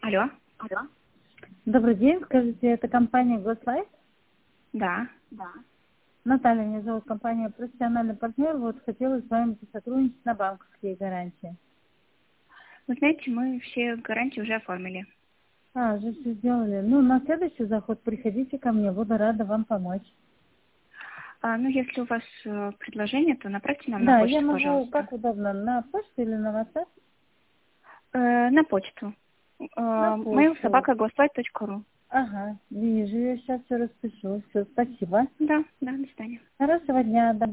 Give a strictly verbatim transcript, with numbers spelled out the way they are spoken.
Алло. Алло. Добрый день, скажите, это компания Гослайф? Да. Да. Наталья, меня зовут, компания «Профессиональный партнер». Вот хотела с вами сотрудничать на банковские гарантии. Вы знаете, мы все гарантии уже оформили. А, уже все сделали. Ну, на следующий заход приходите ко мне, буду рада вам помочь. А, ну, если у вас э, предложение, то направьте нам на Да, я почту, могу, пожалуйста. как удобно, на почту или на WhatsApp? Э, на почту. Э, На mail почту. собака гослайф точка ру. Ага, вижу, я сейчас все распишу. Все, спасибо. Да, да, до свидания. Хорошего дня.